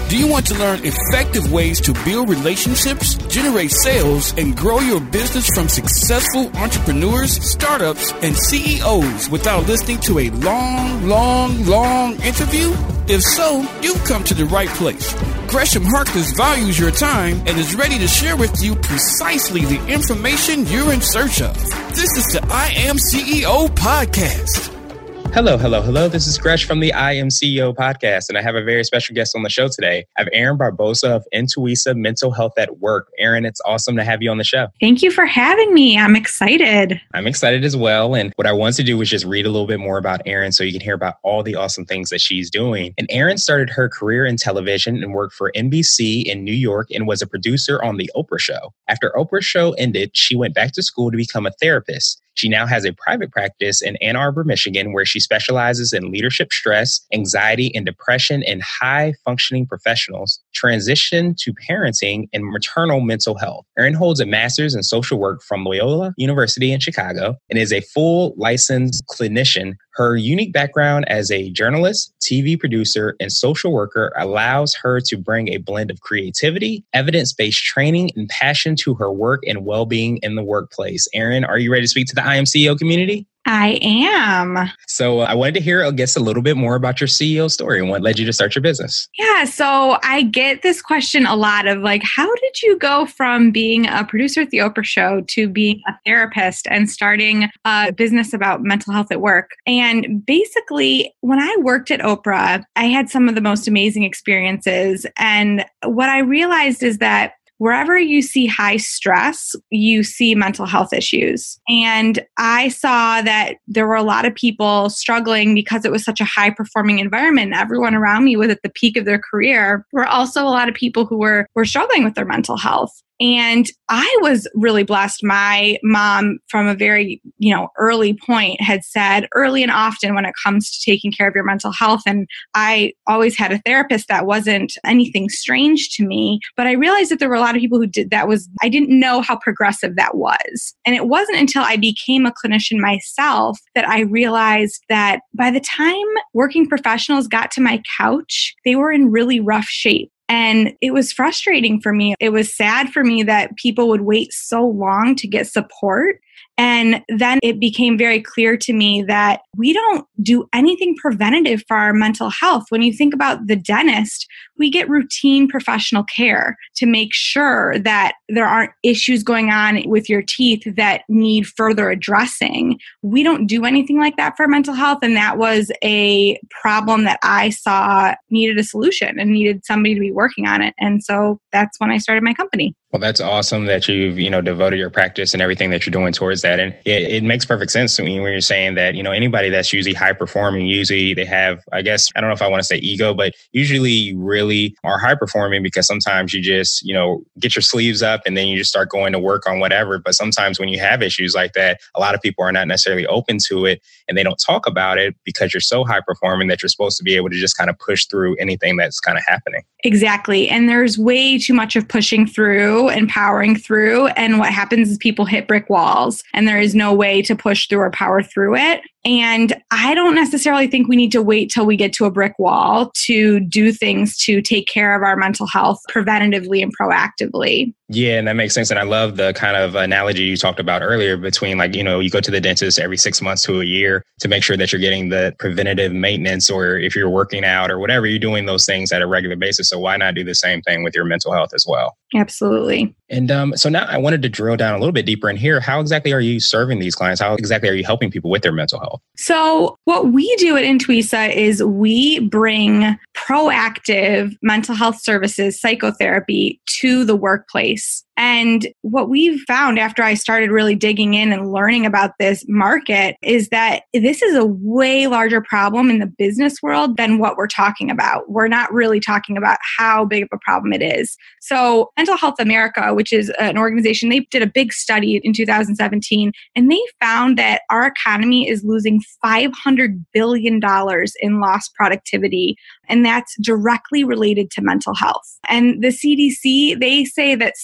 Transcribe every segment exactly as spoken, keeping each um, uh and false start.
Do you want to learn effective ways to build relationships, generate sales, and grow your business from successful entrepreneurs, startups, and C E Os without listening to a long, long, long interview? If so, you've come to the right place. Gresham Harkless values your time and is ready to share with you precisely the information you're in search of. This is the I Am C E O podcast. Hello, hello, hello. This is Gresh from the I Am C E O podcast, and I have a very special guest on the show today. I have Erin Barbosa of Intuisa Mental Health at Work. Erin, it's awesome to have you on the show. Thank you for having me. I'm excited. I'm excited as well. And what I wanted to do was just read a little bit more about Erin so you can hear about all the awesome things that she's doing. And Erin started her career in television and worked for N B C in New York and was a producer on The Oprah Show. After Oprah's show ended, she went back to school to become a therapist. She now has a private practice in Ann Arbor, Michigan, where she specializes in leadership stress, anxiety, and depression in high-functioning professionals, transition to parenting, and maternal mental health. Erin holds a master's in social work from Loyola University in Chicago and is a full licensed clinician. Her unique background as a journalist, T V producer, and social worker allows her to bring a blend of creativity, evidence-based training, and passion to her work and well-being in the workplace. Erin, are you ready to speak to the I Am C E O community? I am. So uh, I wanted to hear, I guess, a little bit more about your C E O story and what led you to start your business. Yeah, so I get this question a lot of like, how did you go from being a producer at The Oprah Show to being a therapist and starting a business about mental health at work? And basically, when I worked at Oprah, I had some of the most amazing experiences. And what I realized is that wherever you see high stress, you see mental health issues. And I saw that there were a lot of people struggling because it was such a high performing environment. Everyone around me was at the peak of their career. There were also a lot of people who were, were struggling with their mental health. And I was really blessed. My mom, from a very, you know, early point, had said early and often when it comes to taking care of your mental health. And I always had a therapist that wasn't anything strange to me. But I realized that there were a lot of people who did that was, I didn't know how progressive that was. And it wasn't until I became a clinician myself that I realized that by the time working professionals got to my couch, they were in really rough shape. And it was frustrating for me. It was sad for me that people would wait so long to get support. And then it became very clear to me that we don't do anything preventative for our mental health. When you think about the dentist, we get routine professional care to make sure that there aren't issues going on with your teeth that need further addressing. We don't do anything like that for mental health. And that was a problem that I saw needed a solution and needed somebody to be working on it. And so that's when I started my company. Well, that's awesome that you've, you know, devoted your practice and everything that you're doing towards that. And it, it makes perfect sense to me when you're saying that, you know, anybody that's usually high performing, usually they have, I guess, I don't know if I want to say ego, but usually you really are high performing because sometimes you just, you know, get your sleeves up and then you just start going to work on whatever. But sometimes when you have issues like that, a lot of people are not necessarily open to it and they don't talk about it because you're so high performing that you're supposed to be able to just kind of push through anything that's kind of happening. Exactly. And there's way too much of pushing through and powering through. And what happens is people hit brick walls and there is no way to push through or power through it. And I don't necessarily think we need to wait till we get to a brick wall to do things to take care of our mental health preventatively and proactively. Yeah, and that makes sense. And I love the kind of analogy you talked about earlier between like, you know, you go to the dentist every six months to a year to make sure that you're getting the preventative maintenance, or if you're working out or whatever, you're doing those things at a regular basis. So why not do the same thing with your mental health as well? Absolutely. And um, so now I wanted to drill down a little bit deeper in here. How exactly are you serving these clients? How exactly are you helping people with their mental health? So what we do at Intuisa is we bring proactive mental health services, psychotherapy to the workplace. And what we've found after I started really digging in and learning about this market is that this is a way larger problem in the business world than what we're talking about. We're not really talking about how big of a problem it is. So Mental Health America, which is an organization, they did a big study in two thousand seventeen, and they found that our economy is losing five hundred billion dollars in lost productivity. And that's directly related to mental health. And the C D C, they say that seventy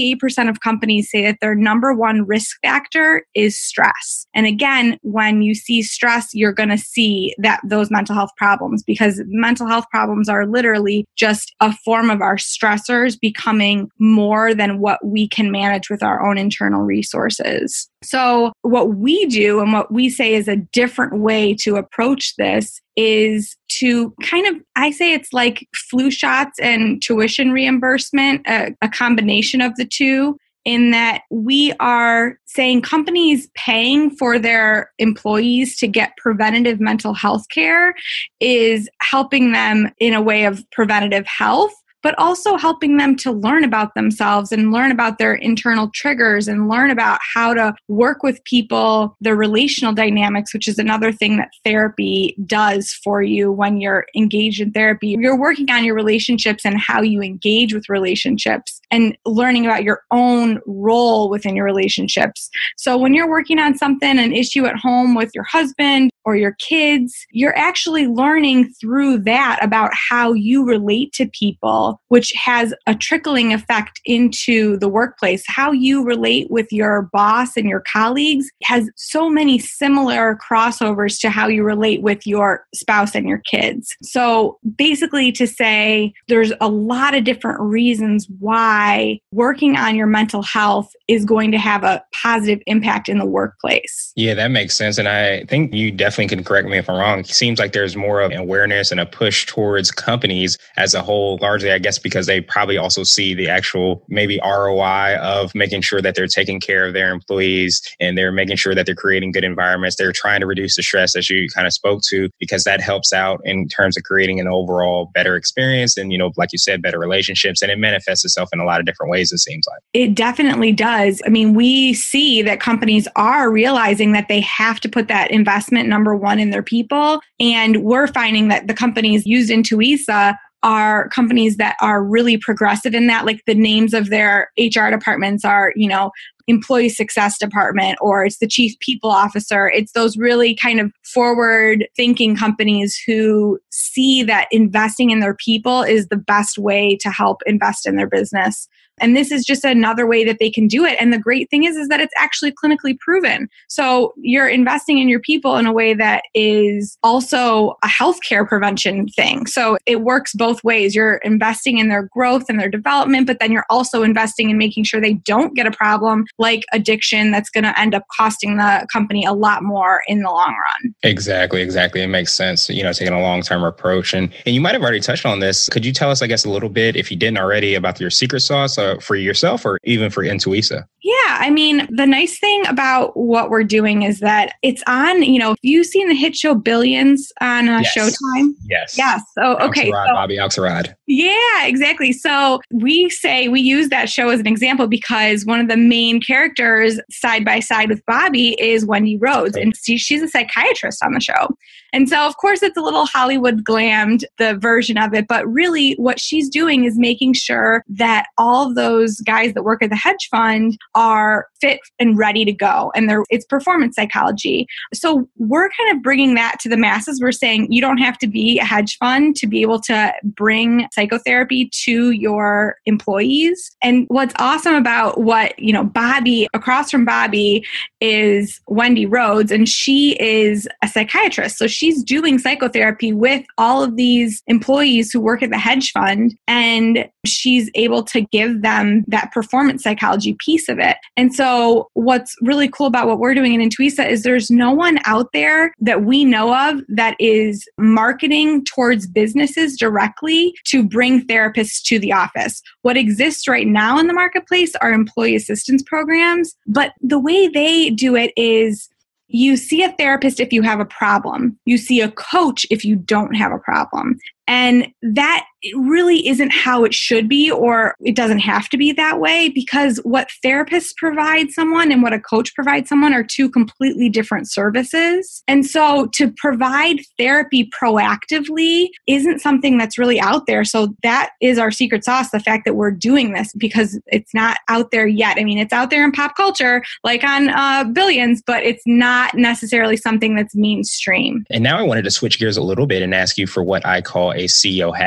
ninety-eight percent of companies say that their number one risk factor is stress. And again, when you see stress, you're going to see that those mental health problems, because mental health problems are literally just a form of our stressors becoming more than what we can manage with our own internal resources. So what we do and what we say is a different way to approach this is to kind of, I say it's like flu shots and tuition reimbursement, a, a combination of the two, in that we are saying companies paying for their employees to get preventative mental health care is helping them in a way of preventative health, but also helping them to learn about themselves and learn about their internal triggers and learn about how to work with people, their relational dynamics, which is another thing that therapy does for you when you're engaged in therapy. You're working on your relationships and how you engage with relationships and learning about your own role within your relationships. So when you're working on something, an issue at home with your husband or your kids, you're actually learning through that about how you relate to people, which has a trickling effect into the workplace. How you relate with your boss and your colleagues has so many similar crossovers to how you relate with your spouse and your kids. So basically to say there's a lot of different reasons why working on your mental health is going to have a positive impact in the workplace. Yeah, that makes sense. And I think you definitely can correct me if I'm wrong. It seems like there's more of awareness and a push towards companies as a whole, largely, I guess, because they probably also see the actual maybe R O I of making sure that they're taking care of their employees and they're making sure that they're creating good environments. They're trying to reduce the stress, as you kind of spoke to, because that helps out in terms of creating an overall better experience and, you know, like you said, better relationships. And it manifests itself in a lot of different ways, it seems like. It definitely does. I mean, we see that companies are realizing that they have to put that investment, number one, in their people. And we're finding that the companies used in Tuisa are companies that are really progressive in that. Like the names of their H R departments are, you know, employee success department, or it's the chief people officer. It's those really kind of forward thinking companies who see that investing in their people is the best way to help invest in their business. And this is just another way that they can do it. And the great thing is, is that it's actually clinically proven. So you're investing in your people in a way that is also a healthcare prevention thing. So it works both ways. You're investing in their growth and their development, but then you're also investing in making sure they don't get a problem like addiction that's going to end up costing the company a lot more in the long run. Exactly, exactly. It makes sense, you know, taking a long-term approach. And, and you might have already touched on this. Could you tell us, I guess, a little bit, if you didn't already, about your secret sauce uh, for yourself or even for Intuisa? Yeah, I mean, the nice thing about what we're doing is that it's on, you know, you've seen the hit show Billions on uh, yes. Showtime? Yes. Yes. Oh, okay. Axelrod, so, Bobby Axelrod. Yeah, exactly. So we say, we use that show as an example because one of the main characters side by side with Bobby is Wendy Rhodes, and she, she's a psychiatrist on the show. And so, of course, it's a little Hollywood glammed, the version of it. But really what she's doing is making sure that all of those guys that work at the hedge fund are fit and ready to go. And they're, it's performance psychology. So we're kind of bringing that to the masses. We're saying you don't have to be a hedge fund to be able to bring psychotherapy to your employees. And what's awesome about what, you know, Bobby, across from Bobby is Wendy Rhodes, and she is a psychiatrist. So she's doing psychotherapy with all of these employees who work at the hedge fund, and she's able to give them that performance psychology piece of it. And so what's really cool about what we're doing in Intuisa is there's no one out there that we know of that is marketing towards businesses directly to bring therapists to the office. What exists right now in the marketplace are employee assistance programs, but the way they do it is you see a therapist if you have a problem. You see a coach if you don't have a problem. And that really isn't how it should be, or it doesn't have to be that way, because what therapists provide someone and what a coach provides someone are two completely different services. And so to provide therapy proactively isn't something that's really out there. So that is our secret sauce, the fact that we're doing this, because it's not out there yet. I mean, it's out there in pop culture, like on uh, Billions, but it's not necessarily something that's mainstream. And now I wanted to switch gears a little bit and ask you for what I call a C E O hack. And this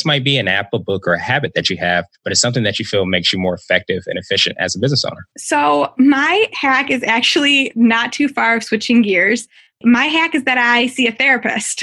this might be an app, a book, or a habit that you have, but it's something that you feel makes you more effective and efficient as a business owner. So my hack is actually not too far of switching gears. My hack is that I see a therapist.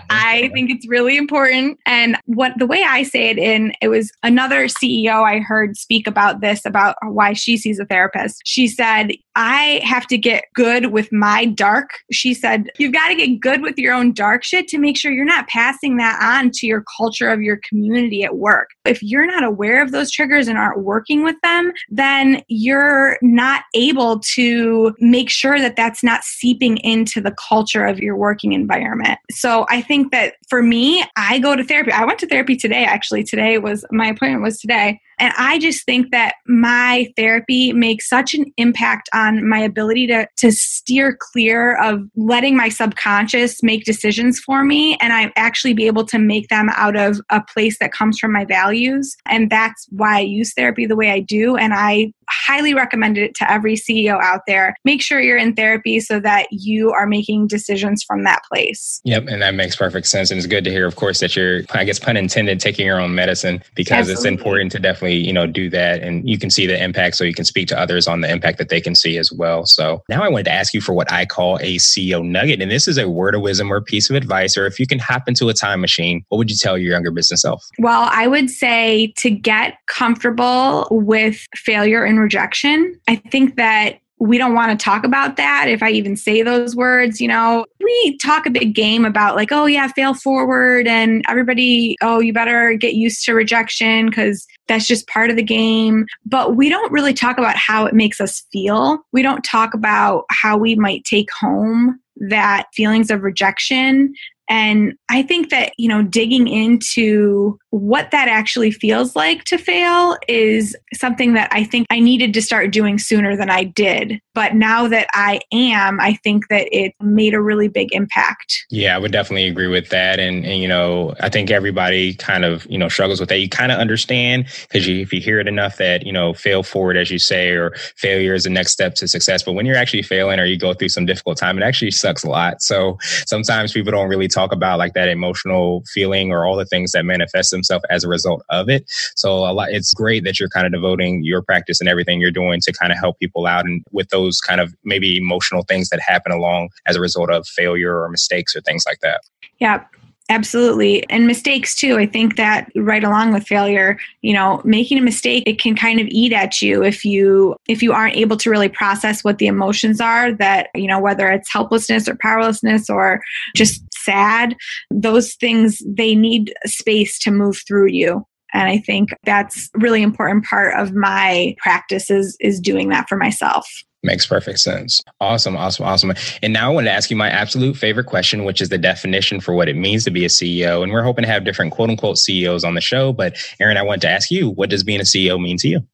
I think it's really important. And what the way I say it in, it was another C E O I heard speak about this, about why she sees a therapist. She said, I have to get good with my dark. She said, you've got to get good with your own dark shit to make sure you're not passing that on to your culture of your community at work. If you're not aware of those triggers and aren't working with them, then you're not able to make sure that that's not seeping into the culture of your working environment. So I think that for me, I go to therapy. I went to therapy today, actually. Today was, my appointment was today. And I just think that my therapy makes such an impact on my ability to, to steer clear of letting my subconscious make decisions for me. And I actually be able to make them out of a place that comes from my values. And that's why I use therapy the way I do. And I highly recommend it to every C E O out there. Make sure you're in therapy so that you are making decisions from that place. Yep. And that makes perfect sense. And it's good to hear, of course, that you're, I guess, pun intended, taking your own medicine, because Absolutely. It's important to definitely, you know, do that. And you can see the impact, so you can speak to others on the impact that they can see as well. So now I wanted to ask you for what I call a C E O nugget. And this is a word of wisdom or a piece of advice, or if you can hop into a time machine, what would you tell your younger business self? Well, I would say to get comfortable with failure and rejection. I think that we don't want to talk about that. If I even say those words, you know, we talk a big game about like, oh yeah, fail forward, and everybody, oh, you better get used to rejection because that's just part of the game. But we don't really talk about how it makes us feel. We don't talk about how we might take home that feelings of rejection. And I think that, you know, digging into what that actually feels like to fail is something that I think I needed to start doing sooner than I did. But now that I am, I think that it made a really big impact. Yeah, I would definitely agree with that. And, and you know, I think everybody kind of, you know, struggles with that. You kind of understand, because you, if you hear it enough that, you know, fail forward, as you say, or failure is the next step to success. But when you're actually failing or you go through some difficult time, it actually sucks a lot. So sometimes people don't really talk about like that emotional feeling or all the things that manifest themselves as a result of it. So a lot, it's great that you're kind of devoting your practice and everything you're doing to kind of help people out and with those kind of maybe emotional things that happen along as a result of failure or mistakes or things like that. Yeah. Absolutely. And mistakes too. I think that right along with failure, you know, making a mistake, it can kind of eat at you if you if you aren't able to really process what the emotions are that, you know, whether it's helplessness or powerlessness or just sad, those things, they need space to move through you. And I think that's a really important part of my practice is, is doing that for myself. Makes perfect sense. Awesome, awesome, awesome. And now I want to ask you my absolute favorite question, which is the definition for what it means to be a C E O. And we're hoping to have different quote unquote C E Os on the show. But Erin, I want to ask you, what does being a C E O mean to you?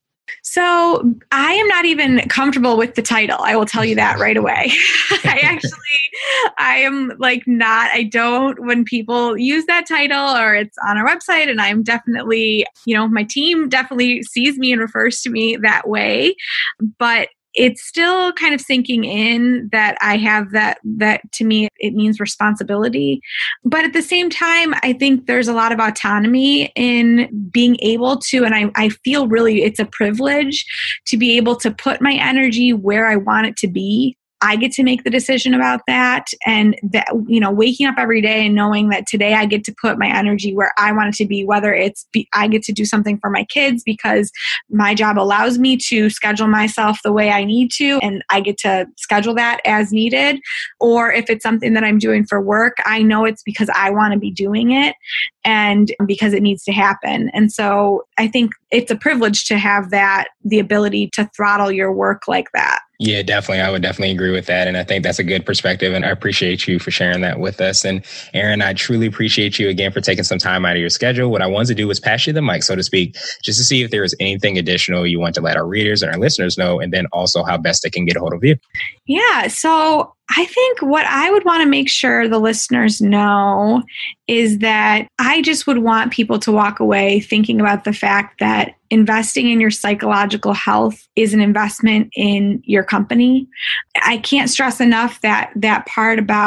So I am not even comfortable with the title. I will tell you that right away. I actually, I am like not, I don't, when people use that title or it's on our website, and I'm definitely, you know, my team definitely sees me and refers to me that way. But it's still kind of sinking in that I have that, that to me, it means responsibility. But at the same time, I think there's a lot of autonomy in being able to, and I, I feel really it's a privilege to be able to put my energy where I want it to be. I get to make the decision about that. And that, you know, waking up every day and knowing that today I get to put my energy where I want it to be, whether it's be, I get to do something for my kids because my job allows me to schedule myself the way I need to, and I get to schedule that as needed. Or if it's something that I'm doing for work, I know it's because I want to be doing it and because it needs to happen. And so I think it's a privilege to have that, the ability to throttle your work like that. Yeah, definitely. I would definitely agree with that. And I think that's a good perspective. And I appreciate you for sharing that with us. And Erin, I truly appreciate you again for taking some time out of your schedule. What I wanted to do was pass you the mic, so to speak, just to see if there was anything additional you want to let our readers and our listeners know, and then also how best they can get a hold of you. Yeah. So I think what I would want to make sure the listeners know is that I just would want people to walk away thinking about the fact that investing in your psychological health is an investment in your company. I can't stress enough that that part about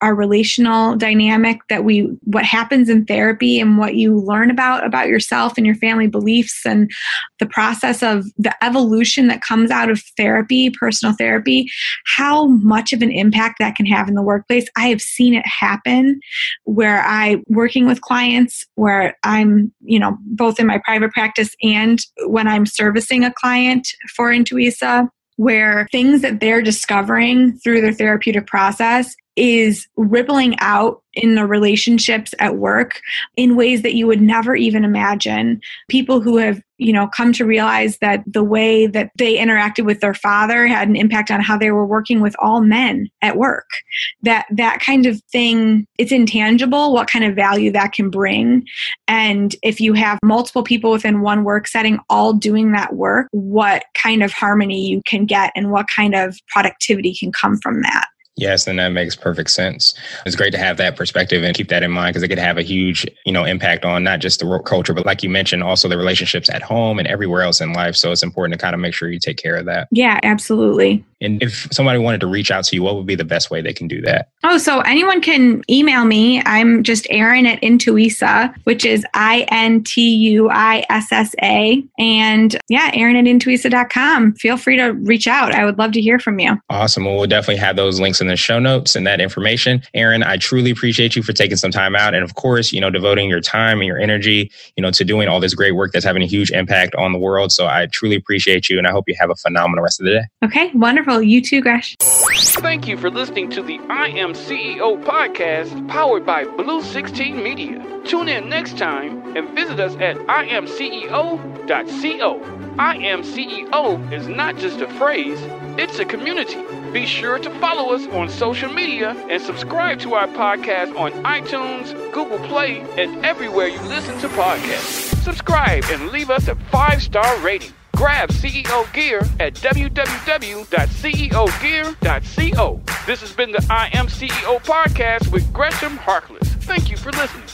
our relational dynamic, that we, what happens in therapy and what you learn about, about yourself and your family beliefs and the process of the evolution that comes out of therapy, personal therapy, how much of an impact that can have in the workplace. I have seen it happen where I, working with clients, where I'm, you know, both in my private practice and when I'm servicing a client for Intuisa, where things that they're discovering through their therapeutic process is rippling out in the relationships at work in ways that you would never even imagine. People who have, you know, come to realize that the way that they interacted with their father had an impact on how they were working with all men at work. That that kind of thing, it's intangible, what kind of value that can bring. And if you have multiple people within one work setting all doing that work, what kind of harmony you can get and what kind of productivity can come from that. Yes, and that makes perfect sense. It's great to have that perspective and keep that in mind because it could have a huge, you know, impact on not just the work culture, but like you mentioned, also the relationships at home and everywhere else in life. So it's important to kind of make sure you take care of that. Yeah, absolutely. And if somebody wanted to reach out to you, what would be the best way they can do that? Oh, so anyone can email me. I'm just Erin at Intuisa, which is I N T U I S S A. And yeah, Erin at Intuisa dot com. Feel free to reach out. I would love to hear from you. Awesome. Well, we'll definitely have those links in the show notes and that information. Erin, I truly appreciate you for taking some time out. And of course, you know, devoting your time and your energy, you know, to doing all this great work that's having a huge impact on the world. So I truly appreciate you. And I hope you have a phenomenal rest of the day. Okay, wonderful. You too, Gresh. Thank you for listening to the I Am C E O podcast powered by Blue sixteen Media. Tune in next time and visit us at I am C E O dot co. I Am C E O is not just a phrase, it's a community. Be sure to follow us on social media and subscribe to our podcast on iTunes, Google Play, and everywhere you listen to podcasts. Subscribe and leave us a five-star rating. Grab C E O gear at w w w dot c e o gear dot co. This has been the I Am C E O podcast with Gresham Harkless. Thank you for listening.